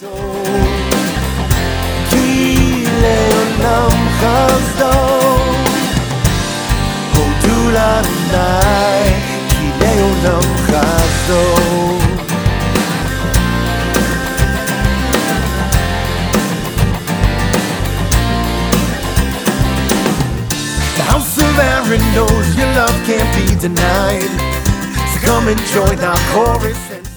כי לעולם חסדו הודו לאדוני כי לעולם חסדו. The house of Aaron knows your love can't be denied, so come and join our chorus and